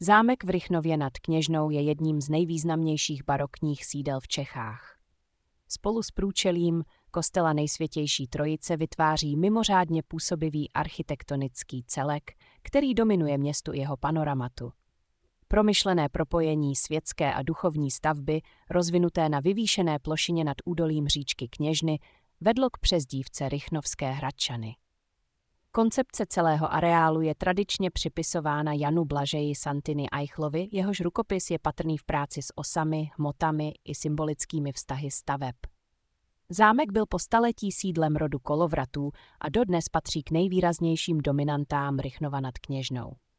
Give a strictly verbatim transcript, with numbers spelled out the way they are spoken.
Zámek v Rychnově nad Kněžnou je jedním z nejvýznamnějších barokních sídel v Čechách. Spolu s průčelím kostela Nejsvětější Trojice vytváří mimořádně působivý architektonický celek, který dominuje městu i jeho panoramatu. Promyšlené propojení světské a duchovní stavby, rozvinuté na vyvýšené plošině nad údolím říčky Kněžny, vedlo k přezdívce Rychnovské Hradčany. Koncepce celého areálu je tradičně připisována Janu Blažeji Santiny Eichlovi, jehož rukopis je patrný v práci s osami, hmotami i symbolickými vztahy staveb. Zámek byl po staletí sídlem rodu Kolovratů a dodnes patří k nejvýraznějším dominantám Rychnova nad Kněžnou.